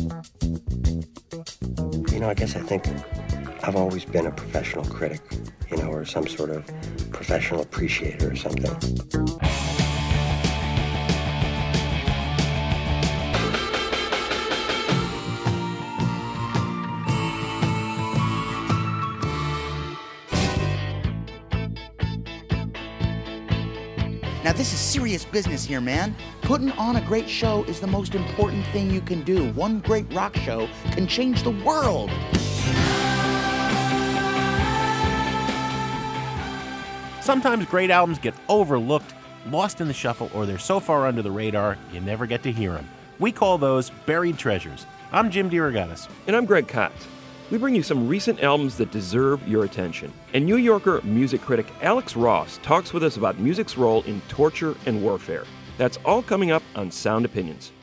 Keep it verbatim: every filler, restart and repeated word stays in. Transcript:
You know, I guess I think I've always been a professional critic, you know, or some sort of professional appreciator or something. Now, this is serious business here, man. Putting on a great show is the most important thing you can do. One great rock show can change the world. Sometimes great albums get overlooked, lost in the shuffle, or they're so far under the radar, you never get to hear them. We call those buried treasures. I'm Jim DeRogatis. And I'm Greg Kot. We bring you some recent albums that deserve your attention. And New Yorker music critic Alex Ross talks with us about music's role in torture and warfare. That's all coming up on Sound Opinions.